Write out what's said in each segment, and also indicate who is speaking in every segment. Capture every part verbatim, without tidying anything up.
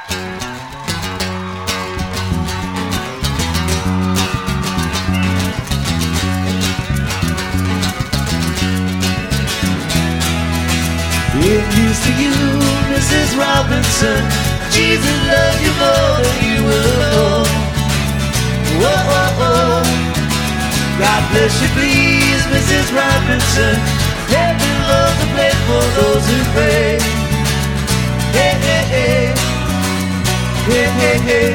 Speaker 1: It used to you, Missus Robinson, Jesus loved you more than you will know. Whoa, oh, oh. God bless you, please, Missus Robinson. Heaven loves a place for those who pray. Hey, hey, hey, hey, hey, hey.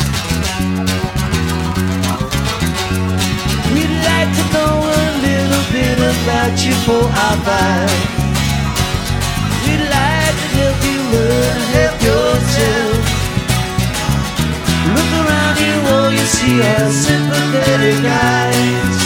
Speaker 1: We'd like to know a little bit about you for our life. We'd like to help you learn and help yourself. Look around you, all you see are sympathetic eyes.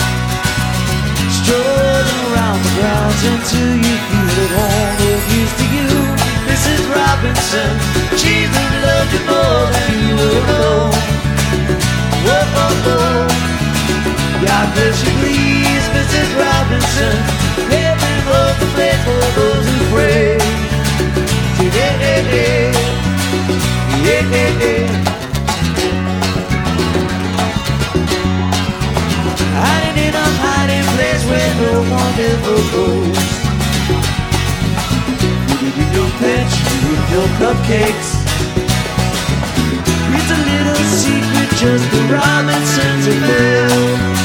Speaker 1: Strolling around the grounds until you feel at home. We're used to you, Missus Robinson. Jesus loved you more than you will know. Whoa, oh, oh. God bless you, please, Missus Robinson. Heaven holds a place for those who pray. Yeah, yeah, yeah. Yeah, yeah, yeah. Hiding in a hiding place where no one ever goes. You give your pitch, you give your cupcakes. It's a little secret just the Robinsons have built.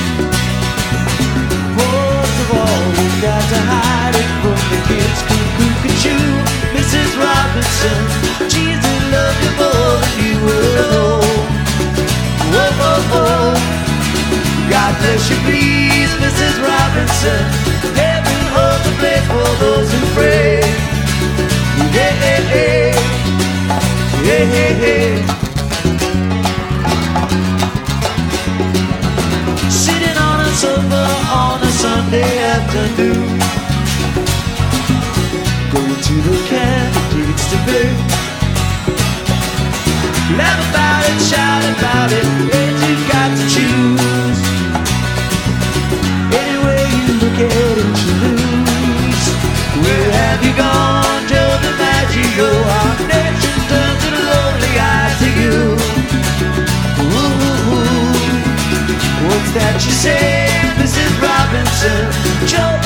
Speaker 1: Most of all, we've got to hide it from the kids. Cuckoo-cuckoo, Missus Robinson. Jesus loved you more than you will know. Whoa, whoa, whoa. God bless you, please, Missus Robinson. Heaven holds a place for those who pray. Yeah, yeah, yeah. Yeah, yeah, yeah. Sitting on a sofa on a Sunday afternoon, going to the candidates debate. Laugh about it, shout about it, and you've got to choose. Any way you look at it, you lose. Where have you gone, Joe DiMaggio? Our nation turns its lonely eyes to you. Ooh, what's that you say, Missus Robinson? Joe